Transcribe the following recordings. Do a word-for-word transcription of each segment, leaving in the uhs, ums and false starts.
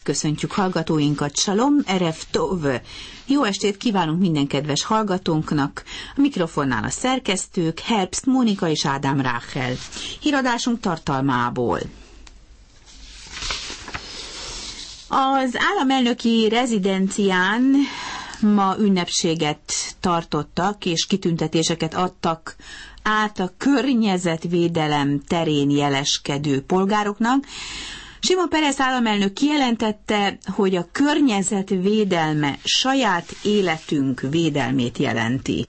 Köszöntjük hallgatóinkat, Shalom, Erev Tov! Jó estét kívánunk minden kedves hallgatónknak! A mikrofonnál a szerkesztők, Herbst Mónika és Ádám Ráchel. Híradásunk tartalmából. Az államelnöki rezidencián ma ünnepséget tartottak és kitüntetéseket adtak át a környezetvédelem terén jeleskedő polgároknak. Simon Peres államelnök kijelentette, hogy a környezet védelme saját életünk védelmét jelenti.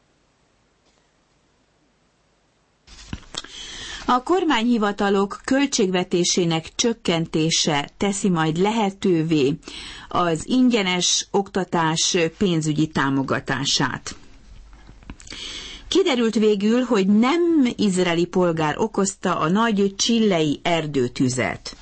A kormányhivatalok költségvetésének csökkentése teszi majd lehetővé az ingyenes oktatás pénzügyi támogatását. Kiderült végül, hogy nem izraeli polgár okozta a nagy chilei erdőtüzet.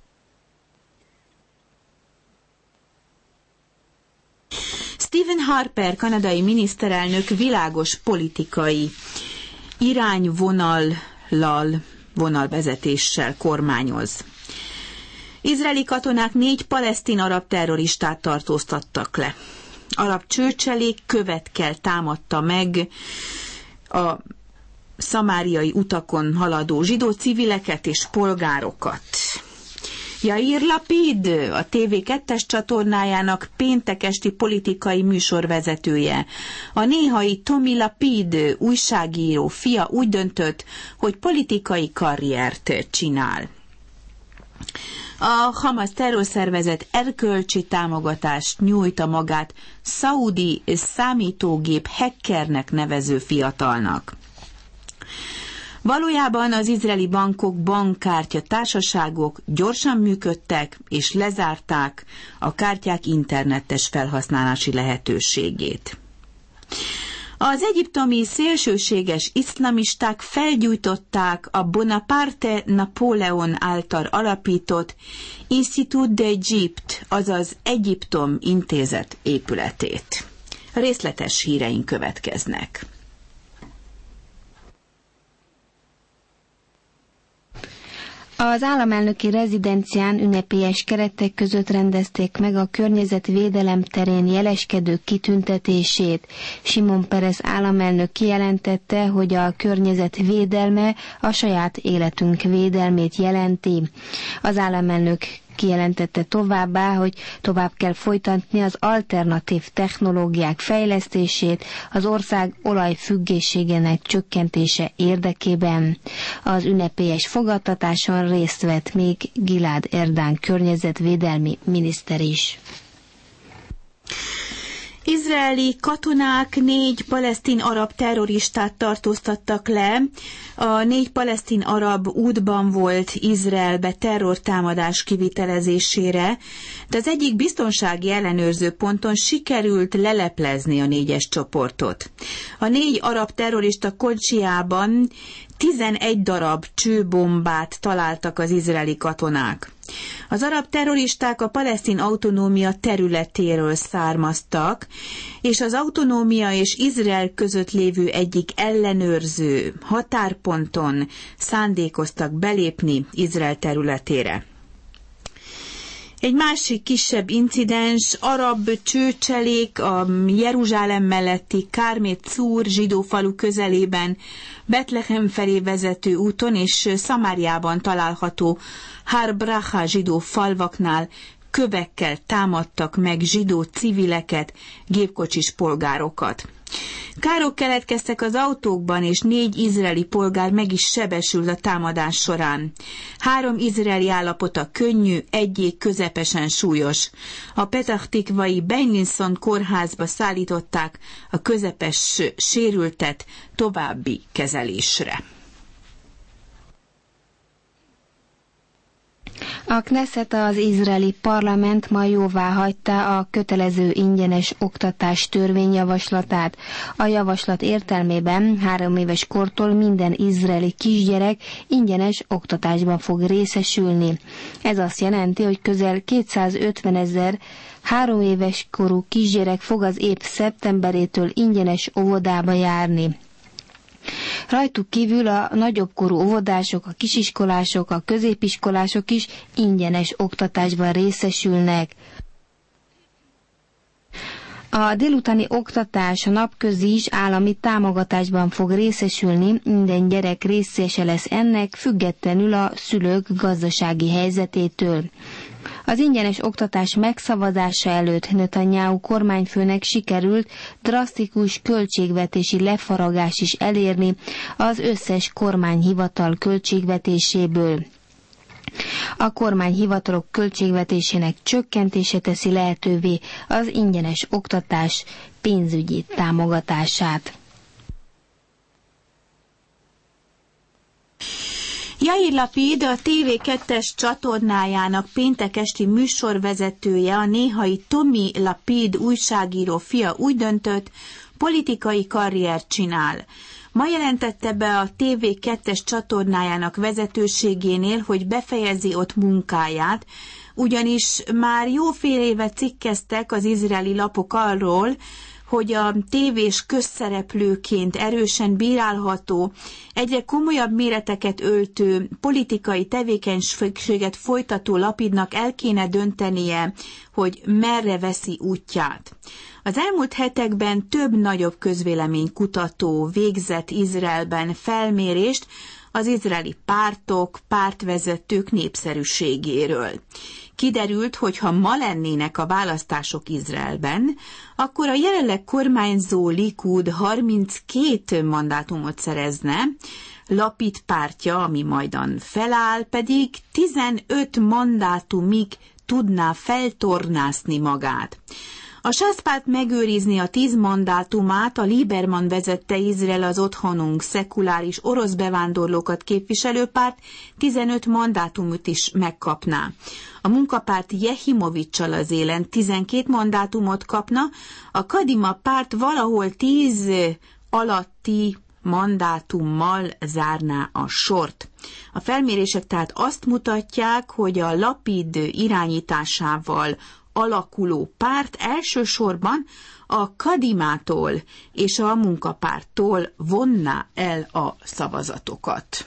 Stephen Harper kanadai miniszterelnök világos politikai irányvonallal, vonalvezetéssel kormányoz. Izraeli katonák négy palesztin arab terroristát tartóztattak le. Arab csőcselék követkel támadta meg a szamáriai utakon haladó zsidó civileket és polgárokat. Yair Lapid, a té vé kettes csatornájának péntek esti politikai műsorvezetője. A néhai Tomi Lapid újságíró fia úgy döntött, hogy politikai karriert csinál. A Hamas terrorszervezet erkölcsi támogatást nyújt a magát szaudi számítógép hackernek nevező fiatalnak. Valójában az izraeli bankok, bankkártya társaságok gyorsan működtek és lezárták a kártyák internetes felhasználási lehetőségét. Az egyiptomi szélsőséges iszlamisták felgyújtották a Bonaparte Napóleon által alapított Institut d'Egypte, azaz Egyiptom intézet épületét. Részletes híreink következnek. Az államelnöki rezidencián ünnepélyes keretek között rendezték meg a környezetvédelem terén jeleskedők kitüntetését. Simon Peres államelnök kijelentette, hogy a környezet védelme a saját életünk védelmét jelenti. Az államelnök kijelentette továbbá, hogy tovább kell folytatni az alternatív technológiák fejlesztését az ország olajfüggőségének csökkentése érdekében. Az ünnepélyes fogadtatáson részt vett még Gilad Erdán környezetvédelmi miniszter is. Izraeli katonák négy palesztin arab terroristát tartóztattak le. A négy palesztin arab útban volt Izraelbe terrortámadás kivitelezésére, de az egyik biztonsági ellenőrző ponton sikerült leleplezni a négyes csoportot. A négy arab terrorista kocsiában tizenegy darab csőbombát találtak az izraeli katonák. Az arab terroristák a palesztin autonómia területéről származtak, és az autonómia és Izrael között lévő egyik ellenőrző határponton szándékoztak belépni Izrael területére. Egy másik kisebb incidens, arab csőcselék a Jeruzsálem melletti Kármét Szúr zsidó falu közelében, Betlehem felé vezető úton és Szamáriában található Har Bracha zsidó falvaknál kövekkel támadtak meg zsidó civileket, gépkocsis polgárokat. Károk keletkeztek az autókban, és négy izraeli polgár meg is sebesült a támadás során. Három izraeli állapota könnyű, egyik közepesen súlyos. A Petah Tikvai Beilinson kórházba szállították a közepes sérültet további kezelésre. A Knesset, az izraeli parlament ma jóváhagyta a kötelező ingyenes oktatás törvényjavaslatát. A javaslat értelmében három éves kortól minden izraeli kisgyerek ingyenes oktatásban fog részesülni. Ez azt jelenti, hogy közel kétszázötvenezer három éves korú kisgyerek fog az év szeptemberétől ingyenes óvodába járni. Rajtuk kívül a nagyobb korú óvodások, a kisiskolások, a középiskolások is ingyenes oktatásban részesülnek. A délutáni oktatás a napközi is állami támogatásban fog részesülni, minden gyerek részese lesz ennek, függetlenül a szülők gazdasági helyzetétől. Az ingyenes oktatás megszavazása előtt Netanyahu kormányfőnek sikerült drasztikus költségvetési lefaragás is elérni az összes kormányhivatal költségvetéséből. A kormányhivatalok költségvetésének csökkentése teszi lehetővé az ingyenes oktatás pénzügyi támogatását. Jair Lapid, a té vé kettes csatornájának péntek esti műsorvezetője, a néhai Tomi Lapid újságíró fia úgy döntött, politikai karriert csinál. Ma jelentette be a té vé kettes csatornájának vezetőségénél, hogy befejezi ott munkáját, ugyanis már jó fél éve cikkeztek az izraeli lapok arról, hogy a tévés közszereplőként erősen bírálható, egyre komolyabb méreteket öltő politikai tevékenységet folytató Lapidnak el kéne döntenie, hogy merre veszi útját. Az elmúlt hetekben több nagyobb közvéleménykutató végzett Izraelben felmérést az izraeli pártok, pártvezetők népszerűségéről. Kiderült, hogy ha ma lennének a választások Izraelben, akkor a jelenleg kormányzó Likud harminckét mandátumot szerezne, Lapid pártja, ami majdan feláll, pedig tizenöt mandátumig tudná feltornászni magát. A sászpárt megőrizni a tíz mandátumát, a Lieberman vezette Izrael az otthonunk szekuláris orosz bevándorlókat képviselő párt tizenöt mandátumot is megkapná. A munkapárt Jehimovicsal az élen tizenkét mandátumot kapna, a Kadima párt valahol tíz alatti mandátummal zárná a sort. A felmérések tehát azt mutatják, hogy a Lapid irányításával alakuló párt elsősorban a Kadimától és a munkapárttól vonná el a szavazatokat.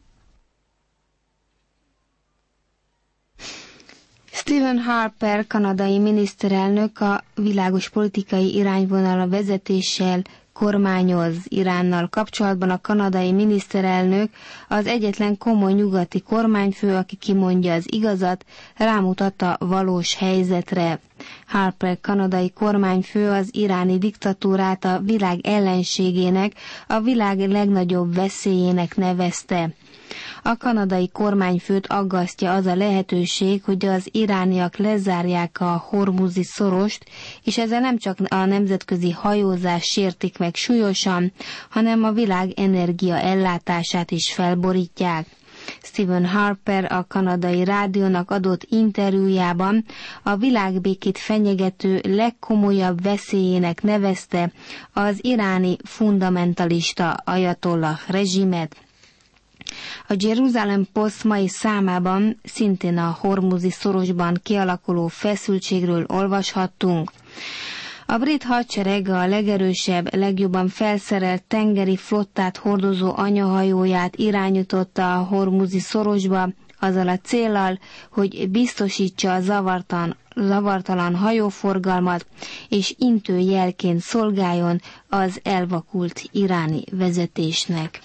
Stephen Harper, kanadai miniszterelnök a világos politikai irányvonal vezetéssel kormányoz. Iránnal kapcsolatban a kanadai miniszterelnök az egyetlen komoly nyugati kormányfő, aki kimondja az igazat, rámutat a valós helyzetre. Harper kanadai kormányfő az iráni diktatúrát a világ ellenségének, a világ legnagyobb veszélyének nevezte. A kanadai kormányfőt aggasztja az a lehetőség, hogy az irániak lezárják a hormuzi szorost, és ezzel nem csak a nemzetközi hajózás sértik meg súlyosan, hanem a világ energia ellátását is felborítják. Stephen Harper a kanadai rádiónak adott interjújában a világbékét fenyegető legkomolyabb veszélyének nevezte az iráni fundamentalista ajatollah rezsimet. A Jerusalem Post mai számában szintén a hormuzi szorosban kialakuló feszültségről olvashattunk. A brit hadsereg a legerősebb, legjobban felszerelt tengeri flottát hordozó anyahajóját irányította a hormuzi szorosba, azzal a céllal, hogy biztosítsa a zavartan, zavartalan hajóforgalmat, és intőjelként szolgáljon az elvakult iráni vezetésnek.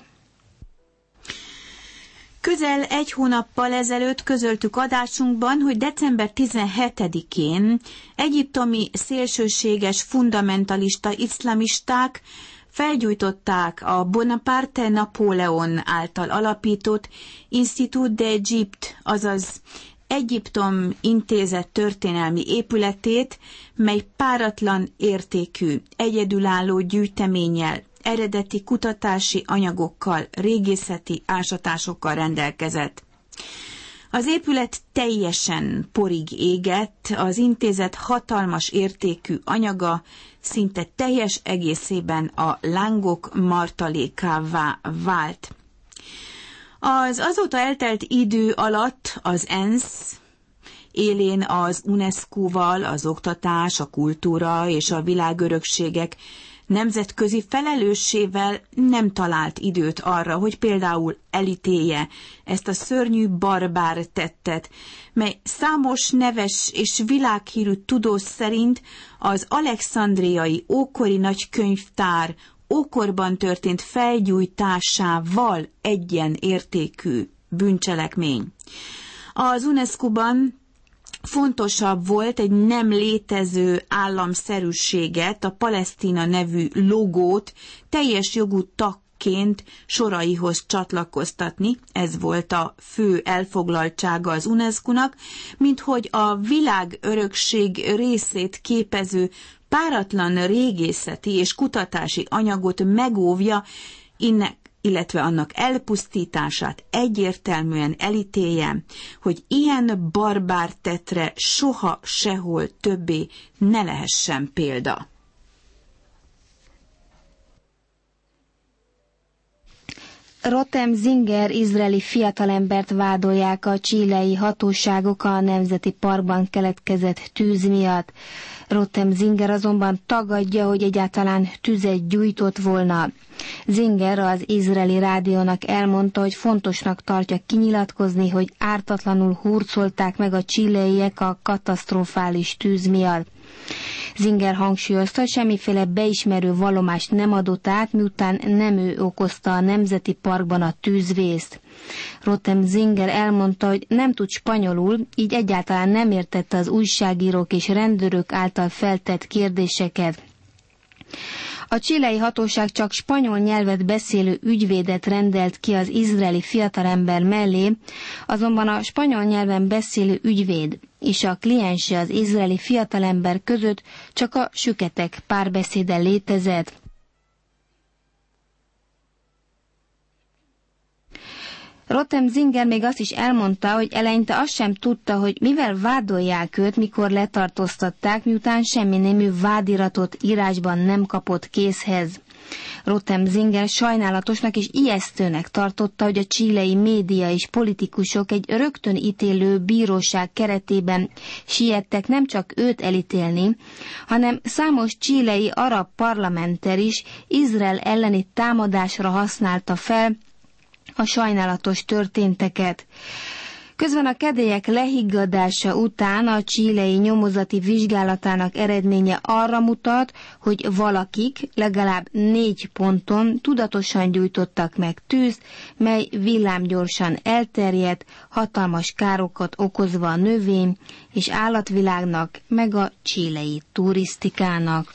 Közel egy hónappal ezelőtt közöltük adásunkban, hogy december tizenhetedikén egyiptomi szélsőséges fundamentalista iszlamisták felgyújtották a Bonaparte Napóleon által alapított Institut d'Egypte, azaz Egyiptom Intézet történelmi épületét, mely páratlan értékű, egyedülálló gyűjteménnyel, eredeti kutatási anyagokkal, régészeti ásatásokkal rendelkezett. Az épület teljesen porig égett, az intézet hatalmas értékű anyaga szinte teljes egészében a lángok martalékává vált. Az azóta eltelt idő alatt az ENSZ élén az UNESCO-val az oktatás, a kultúra és a világörökségek nemzetközi felelőssével nem talált időt arra, hogy például elítélje ezt a szörnyű barbár tettet, mely számos neves és világhírű tudós szerint az alexandriai ókori nagykönyvtár ókorban történt felgyújtásával egyen értékű bűncselekmény. Az UNESCO-ban fontosabb volt egy nem létező államszerűséget, a Palesztina nevű logót teljes jogú tagként soraihoz csatlakoztatni, ez volt a fő elfoglaltsága az UNESCO-nak, mint hogy a világörökség részét képező páratlan régészeti és kutatási anyagot megóvja, innen illetve annak elpusztítását egyértelműen elítélje, hogy ilyen barbár tettre soha sehol többé ne lehessen példa. Rotem Zinger izraeli fiatalembert vádolják a chilei hatóságok a nemzeti parkban keletkezett tűz miatt. Rotem Zinger azonban tagadja, hogy egyáltalán tüzet gyújtott volna. Zinger az izraeli rádiónak elmondta, hogy fontosnak tartja kinyilatkozni, hogy ártatlanul hurcolták meg a chileiek a katasztrofális tűz miatt. Zinger hangsúlyozta, hogy semmiféle beismerő vallomást nem adott át, miután nem ő okozta a nemzeti parkban a tűzvészt. Rotem Zinger elmondta, hogy nem tud spanyolul, így egyáltalán nem értette az újságírók és rendőrök által feltett kérdéseket. A chilei hatóság csak spanyol nyelvet beszélő ügyvédet rendelt ki az izraeli fiatalember mellé, azonban a spanyol nyelven beszélő ügyvéd és a kliense az izraeli fiatalember között csak a süketek párbeszéde létezett. Rotem Zinger még azt is elmondta, hogy eleinte azt sem tudta, hogy mivel vádolják őt, mikor letartóztatták, miután semmi nemű vádiratot írásban nem kapott kézhez. Rotem Zinger sajnálatosnak és ijesztőnek tartotta, hogy a chilei média és politikusok egy rögtön ítélő bíróság keretében siettek nem csak őt elítélni, hanem számos chilei arab parlamenter is Izrael elleni támadásra használta fel a sajnálatos történteket. Közben a kedélyek lehiggadása után a chilei nyomozati vizsgálatának eredménye arra mutat, hogy valakik legalább négy ponton tudatosan gyújtottak meg tűzt, mely villámgyorsan elterjedt, hatalmas károkat okozva a növény és állatvilágnak, meg a chilei turisztikának.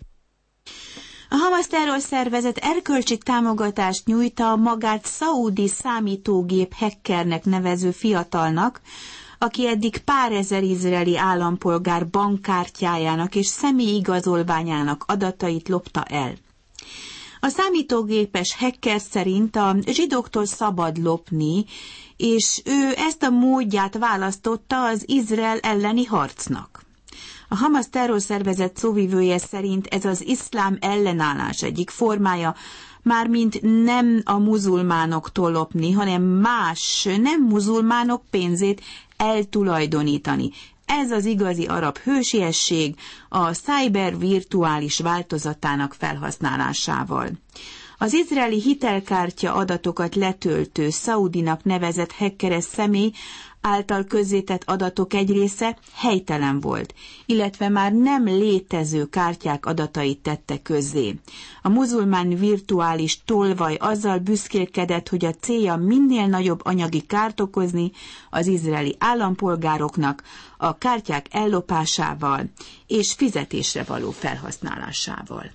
A Hamas terrorszervezet erkölcsi támogatást nyújt a magát szaúdi számítógép hackernek nevező fiatalnak, aki eddig pár ezer izraeli állampolgár bankkártyájának és személyigazolványának adatait lopta el. A számítógépes hacker szerint a zsidóktól szabad lopni, és ő ezt a módját választotta az Izrael elleni harcnak. A Hamas terrorszervezet szóvivője szerint ez az iszlám ellenállás egyik formája, mármint nem a muzulmánoktól lopni, hanem más, nem muzulmánok pénzét eltulajdonítani. Ez az igazi arab hősiesség a cyber virtuális változatának felhasználásával. Az izraeli hitelkártya adatokat letöltő szaudinak nevezett hackeres személy által közzétett adatok egy része helytelen volt, illetve már nem létező kártyák adatait tette közzé. A muzulmán virtuális tolvaj azzal büszkélkedett, hogy a célja minél nagyobb anyagi kárt okozni az izraeli állampolgároknak a kártyák ellopásával és fizetésre való felhasználásával.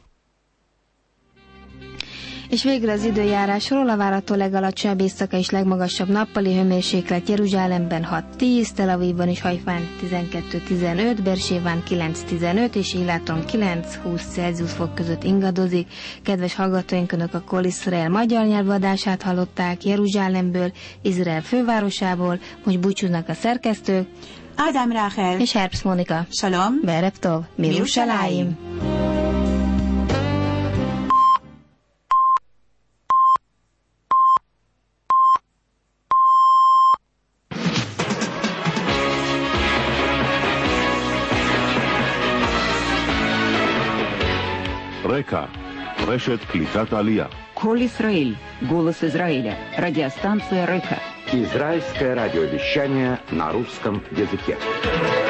És végre az időjárásról: a várható legalacsonyabb éjszaka és legmagasabb nappali hőmérséklet Jeruzsálemben hat-tíz, Tel Avivban és Hajfán tizenkettő-tizenöt, Beerséván kilenc-tizenöt és Iláton kilenc-húsz Celsius fok között ingadozik. Kedves hallgatóink, Önök a Kol Iszrael magyar nyelvadását hallották Jeruzsálemből, Izrael fővárosából. Most búcsúznak a szerkesztők, Ádám Ráhel és Herbst Mónika. Shalom, Berev Tov, Mirushalayim. Река. Решет Клицат Алия. Коль Исраиль. Голос Израиля. Радиостанция Река. Израильское радиовещание на русском языке.